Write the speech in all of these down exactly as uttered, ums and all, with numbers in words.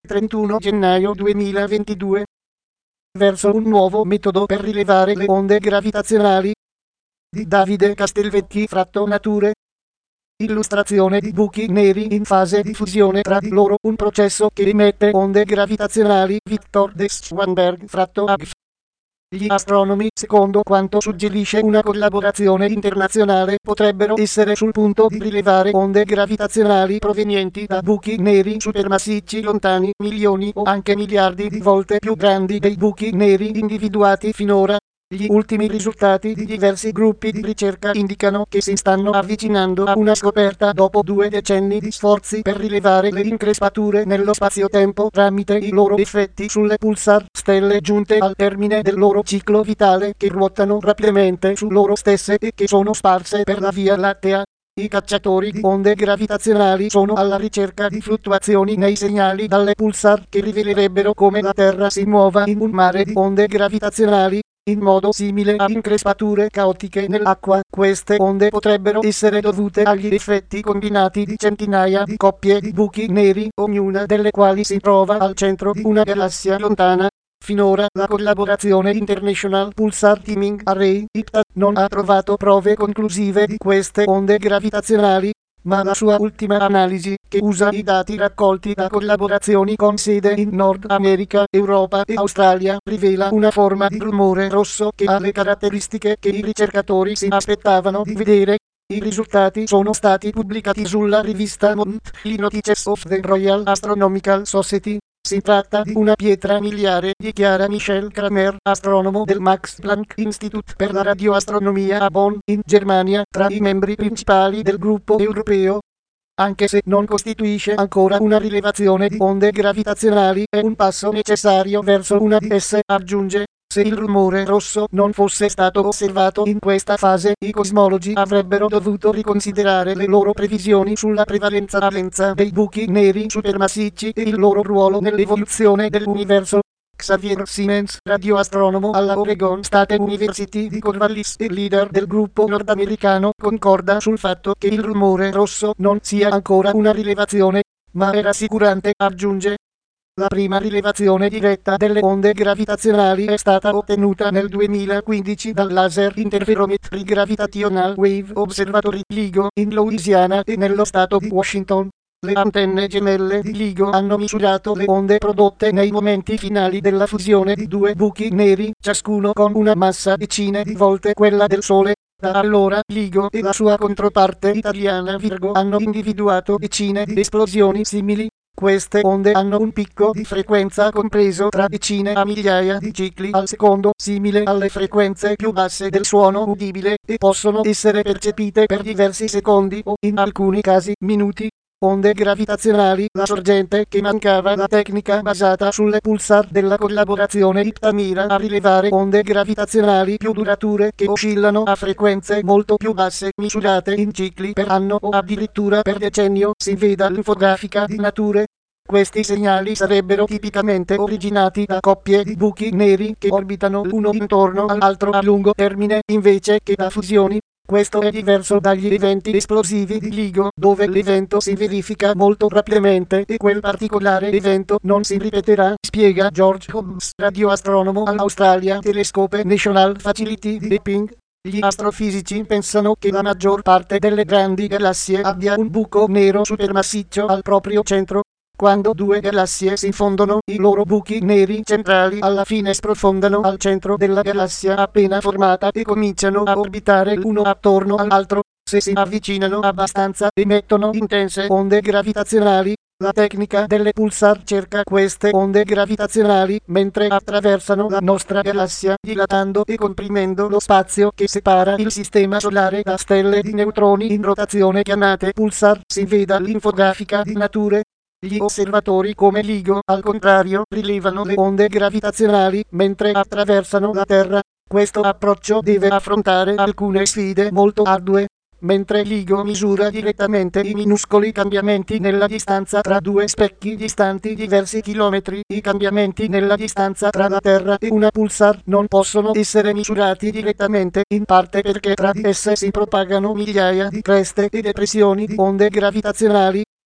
trentuno gennaio duemilaventidue. Verso un nuovo metodo per rilevare le onde gravitazionali di Davide Castelvecchi Fratto Nature. Illustrazione di buchi neri in fase di fusione tra di loro, un processo che emette onde gravitazionali. Victor de Swanberg Fratto A G F. Gli astronomi, secondo quanto suggerisce una collaborazione internazionale, potrebbero essere sul punto di rilevare onde gravitazionali provenienti da buchi neri supermassicci lontani, milioni o anche miliardi di volte più grandi dei buchi neri individuati finora. Gli ultimi risultati di diversi gruppi di ricerca indicano che si stanno avvicinando a una scoperta dopo due decenni di sforzi per rilevare le increspature nello spazio-tempo tramite i loro effetti sulle pulsar, stelle giunte al termine del loro ciclo vitale, che ruotano rapidamente su loro stesse e che sono sparse per la Via Lattea. I cacciatori di onde gravitazionali sono alla ricerca di fluttuazioni nei segnali dalle pulsar che rivelerebbero come la Terra si muova in un mare di onde gravitazionali. In modo simile a increspature caotiche nell'acqua, queste onde potrebbero essere dovute agli effetti combinati di centinaia di coppie di buchi neri, ognuna delle quali si trova al centro di una galassia lontana. Finora la collaborazione International Pulsar Timing Array (I P T A) non ha trovato prove conclusive di queste onde gravitazionali, ma la sua ultima analisi, che usa i dati raccolti da collaborazioni con sede in Nord America, Europa e Australia, rivela una forma di rumore rosso che ha le caratteristiche che i ricercatori si aspettavano di vedere. I risultati sono stati pubblicati sulla rivista Monthly Notices of the Royal Astronomical Society. Si tratta di una pietra miliare, dichiara Michel Kramer, astronomo del Max Planck Institute per la radioastronomia a Bonn, in Germania, tra i membri principali del gruppo europeo. Anche se non costituisce ancora una rilevazione di onde gravitazionali, è un passo necessario verso una di esse, aggiunge. Se il rumore rosso non fosse stato osservato in questa fase, i cosmologi avrebbero dovuto riconsiderare le loro previsioni sulla prevalenza dei buchi neri supermassicci e il loro ruolo nell'evoluzione dell'universo. Xavier Siemens, radioastronomo alla Oregon State University di Corvallis e leader del gruppo nordamericano, concorda sul fatto che il rumore rosso non sia ancora una rilevazione, ma è rassicurante, aggiunge. La prima rilevazione diretta delle onde gravitazionali è stata ottenuta nel duemilaquindici dal Laser Interferometry Gravitational Wave Observatory LIGO in Louisiana e nello stato di Washington. Le antenne gemelle di LIGO hanno misurato le onde prodotte nei momenti finali della fusione di due buchi neri, ciascuno con una massa decine di volte quella del Sole. Da allora LIGO e la sua controparte italiana Virgo hanno individuato decine di esplosioni simili. Queste onde hanno un picco di frequenza compreso tra decine a migliaia di cicli al secondo, simile alle frequenze più basse del suono udibile, e possono essere percepite per diversi secondi o, in alcuni casi, minuti. Onde gravitazionali, la sorgente che mancava. La tecnica basata sulle pulsar della collaborazione I P T A mira a rilevare onde gravitazionali più durature che oscillano a frequenze molto più basse, misurate in cicli per anno o addirittura per decennio. Si veda l'infografica di Nature. Questi segnali sarebbero tipicamente originati da coppie di buchi neri che orbitano l'uno intorno all'altro a lungo termine, invece che da fusioni. Questo è diverso dagli eventi esplosivi di LIGO, dove l'evento si verifica molto rapidamente e quel particolare evento non si ripeterà, spiega George Hobbs, radioastronomo all'Australia Telescope National Facility di Epping. Gli astrofisici pensano che la maggior parte delle grandi galassie abbia un buco nero supermassiccio al proprio centro. Quando due galassie si fondono, i loro buchi neri centrali alla fine sprofondano al centro della galassia appena formata e cominciano a orbitare l'uno attorno all'altro. Se si avvicinano abbastanza, emettono intense onde gravitazionali. La tecnica delle pulsar cerca queste onde gravitazionali mentre attraversano la nostra galassia, dilatando e comprimendo lo spazio che separa il sistema solare da stelle di neutroni in rotazione chiamate pulsar. Si veda l'infografica di Nature. Gli osservatori come LIGO, al contrario, rilevano le onde gravitazionali mentre attraversano la Terra. Questo approccio deve affrontare alcune sfide molto ardue. Mentre LIGO misura direttamente i minuscoli cambiamenti nella distanza tra due specchi distanti diversi chilometri, i cambiamenti nella distanza tra la Terra e una pulsar non possono essere misurati direttamente, in parte perché tra di esse si propagano migliaia di creste e depressioni di onde gravitazionali.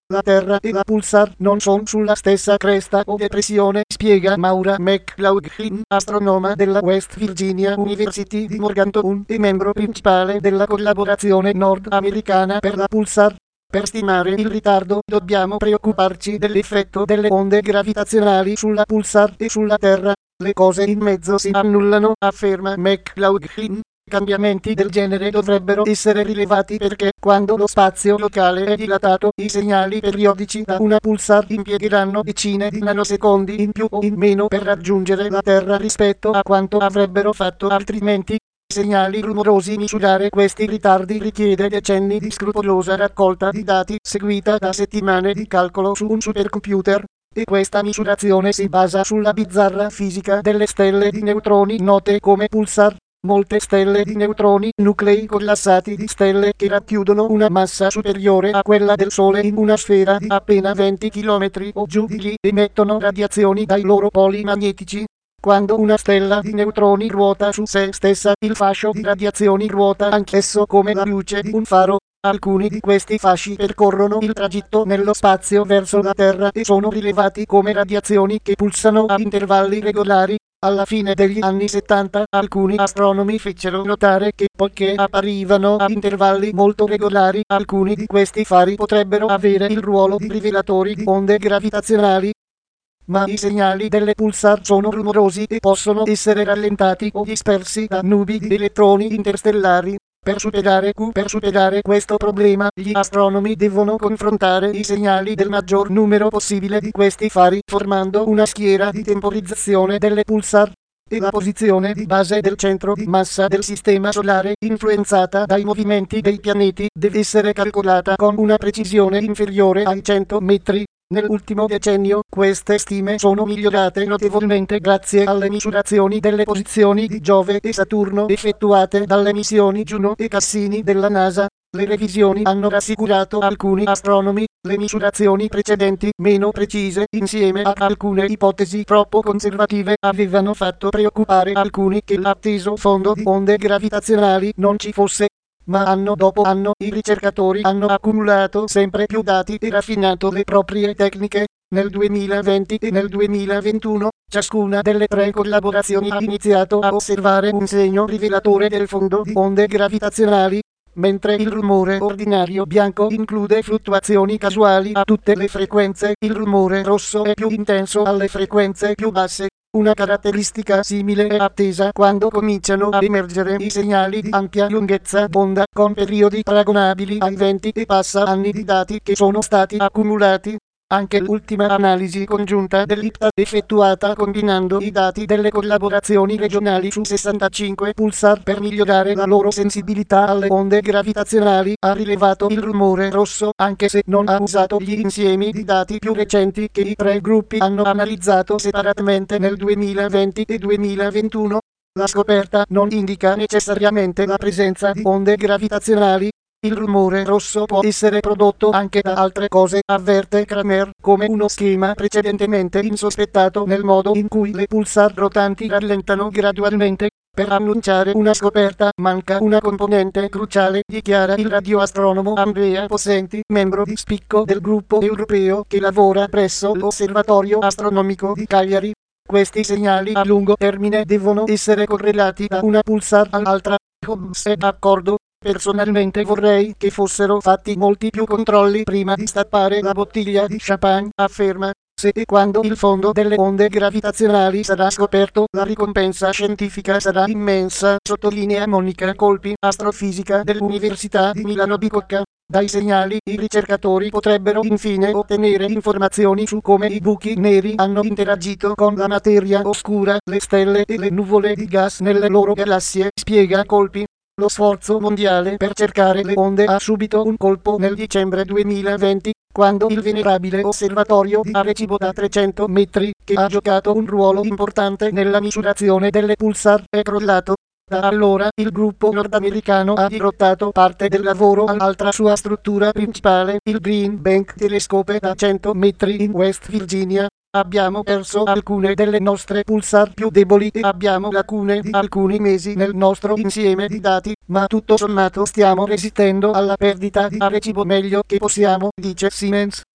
La Terra e la pulsar non sono sulla stessa cresta o depressione, spiega Maura McLaughlin, astronoma della West Virginia University di Morgantown e membro principale della collaborazione nordamericana per la pulsar. Per stimare il ritardo dobbiamo preoccuparci dell'effetto delle onde gravitazionali sulla pulsar e sulla Terra. Le cose in mezzo si annullano, afferma McLaughlin. Cambiamenti del genere dovrebbero essere rilevati perché, quando lo spazio locale è dilatato, i segnali periodici da una pulsar impiegheranno decine di nanosecondi in più o in meno per raggiungere la Terra rispetto a quanto avrebbero fatto altrimenti. Segnali rumorosi. Misurare questi ritardi richiede decenni di scrupolosa raccolta di dati, seguita da settimane di calcolo su un supercomputer. E questa misurazione si basa sulla bizzarra fisica delle stelle di neutroni note come pulsar. Molte stelle di neutroni, nuclei collassati di stelle che racchiudono una massa superiore a quella del Sole in una sfera di appena venti chilometri o giù di lì, emettono radiazioni dai loro poli magnetici. Quando una stella di neutroni ruota su se stessa, il fascio di radiazioni ruota anch'esso come la luce di un faro. Alcuni di questi fasci percorrono il tragitto nello spazio verso la Terra e sono rilevati come radiazioni che pulsano a intervalli regolari. Alla fine degli anni settanta, alcuni astronomi fecero notare che, poiché apparivano a intervalli molto regolari, alcuni di questi fari potrebbero avere il ruolo di rivelatori di onde gravitazionali. Ma i segnali delle pulsar sono rumorosi e possono essere rallentati o dispersi da nubi di elettroni interstellari. Per superare, per superare questo problema, gli astronomi devono confrontare i segnali del maggior numero possibile di questi fari, formando una schiera di temporizzazione delle pulsar. E la posizione di base del centro di massa del sistema solare, influenzata dai movimenti dei pianeti, deve essere calcolata con una precisione inferiore ai cento metri. Nell'ultimo decennio, queste stime sono migliorate notevolmente grazie alle misurazioni delle posizioni di Giove e Saturno effettuate dalle missioni Juno e Cassini della NASA. Le revisioni hanno rassicurato alcuni astronomi. Le misurazioni precedenti, meno precise, insieme a alcune ipotesi troppo conservative, avevano fatto preoccupare alcuni che l'atteso fondo di onde gravitazionali non ci fosse. Ma anno dopo anno i ricercatori hanno accumulato sempre più dati e raffinato le proprie tecniche. Nel duemilaventi e nel duemilaventuno, ciascuna delle tre collaborazioni ha iniziato a osservare un segno rivelatore del fondo di onde gravitazionali. Mentre il rumore ordinario bianco include fluttuazioni casuali a tutte le frequenze, il rumore rosso è più intenso alle frequenze più basse. Una caratteristica simile è attesa quando cominciano a emergere i segnali di ampia lunghezza d'onda, con periodi paragonabili ai venti e passa anni di dati che sono stati accumulati. Anche l'ultima analisi congiunta dell'I P T A, effettuata combinando i dati delle collaborazioni regionali su sessantacinque pulsar per migliorare la loro sensibilità alle onde gravitazionali, ha rilevato il rumore rosso, anche se non ha usato gli insiemi di dati più recenti che i tre gruppi hanno analizzato separatamente nel duemilaventi e duemilaventuno. La scoperta non indica necessariamente la presenza di onde gravitazionali. Il rumore rosso può essere prodotto anche da altre cose, avverte Kramer, come uno schema precedentemente insospettato nel modo in cui le pulsar rotanti rallentano gradualmente. Per annunciare una scoperta manca una componente cruciale, dichiara il radioastronomo Andrea Possenti, membro di spicco del gruppo europeo che lavora presso l'Osservatorio Astronomico di Cagliari. Questi segnali a lungo termine devono essere correlati da una pulsar all'altra. Holmes è d'accordo. Personalmente vorrei che fossero fatti molti più controlli prima di stappare la bottiglia di champagne, afferma. Se e quando il fondo delle onde gravitazionali sarà scoperto, la ricompensa scientifica sarà immensa, sottolinea Monica Colpi, astrofisica dell'Università di Milano Bicocca. Dai segnali, i ricercatori potrebbero infine ottenere informazioni su come i buchi neri hanno interagito con la materia oscura, le stelle e le nuvole di gas nelle loro galassie, spiega Colpi. Lo sforzo mondiale per cercare le onde ha subito un colpo nel dicembre duemilaventi, quando il venerabile osservatorio di Arecibo da trecento metri, che ha giocato un ruolo importante nella misurazione delle pulsar, è crollato. Da allora il gruppo nordamericano ha dirottato parte del lavoro all'altra sua struttura principale, il Green Bank Telescope da cento metri in West Virginia. Abbiamo perso alcune delle nostre pulsar più deboli e abbiamo lacune di alcuni mesi nel nostro insieme di dati, ma tutto sommato stiamo resistendo alla perdita di Arecibo meglio che possiamo, dice Siemens.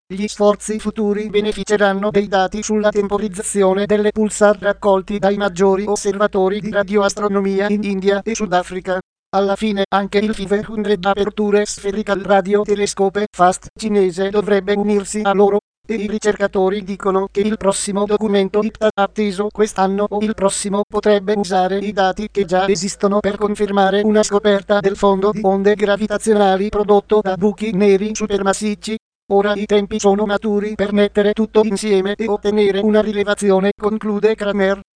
Gli sforzi futuri beneficeranno dei dati sulla temporizzazione delle pulsar raccolti dai maggiori osservatori di radioastronomia in India e Sudafrica. Alla fine anche il cinquecento Aperture Spherical Radio Telescope FAST cinese dovrebbe unirsi a loro, e i ricercatori dicono che il prossimo documento I P T A atteso quest'anno o il prossimo potrebbe usare i dati che già esistono per confermare una scoperta del fondo di onde gravitazionali prodotto da buchi neri supermassicci. Ora i tempi sono maturi per mettere tutto insieme e ottenere una rilevazione, conclude Kramer.